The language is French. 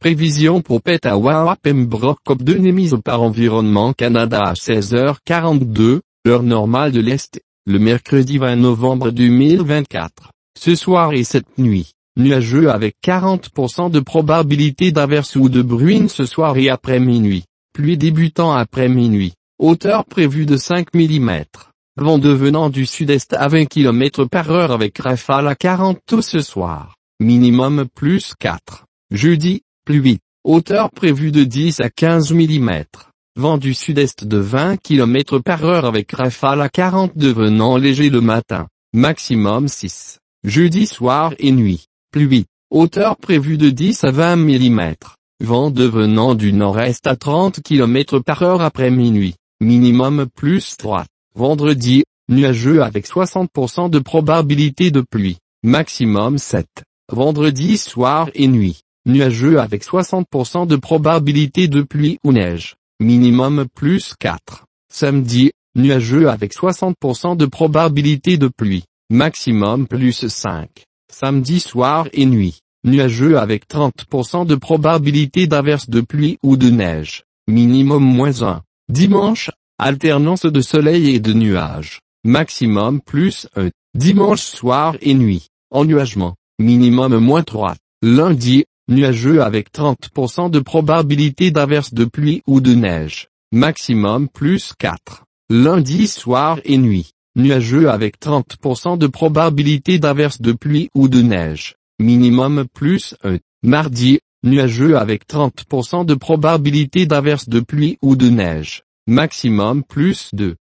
Prévision pour Petawawa Pembroke COP2 émise par Environnement Canada à 16h42, heure normale de l'Est, le mercredi 20 novembre 2024. Ce soir et cette nuit, nuageux avec 40% de probabilité d'averse ou de bruine ce soir et après minuit. Pluie débutant après minuit. Hauteur prévue de 5 mm. Vent devenant du sud-est à 20 km/h avec rafale à 40 tôt ce soir. Minimum plus 4. Jeudi, pluie. Hauteur prévue de 10 à 15 mm. Vent du sud-est de 20 km/h avec rafale à 40 devenant léger le matin. Maximum 6. Jeudi soir et nuit. Pluie. Hauteur prévue de 10 à 20 mm. Vent devenant du nord-est à 30 km/h après minuit. Minimum plus 3. Vendredi, nuageux avec 60% de probabilité de pluie. Maximum 7. Vendredi soir et nuit. Nuageux avec 60% de probabilité de pluie ou neige. Minimum plus 4. Samedi, nuageux avec 60% de probabilité de pluie. Maximum plus 5. Samedi soir et nuit. Nuageux avec 30% de probabilité d'averse de pluie ou de neige. Minimum moins 1. Dimanche, alternance de soleil et de nuages. Maximum plus 1. Dimanche soir et nuit. Ennuagement. Minimum moins 3. Lundi, nuageux avec 30% de probabilité d'averse de pluie ou de neige. Maximum plus 4. Lundi soir et nuit. Nuageux avec 30% de probabilité d'averse de pluie ou de neige. Minimum plus 1. Mardi, nuageux avec 30% de probabilité d'averse de pluie ou de neige. Maximum plus 2.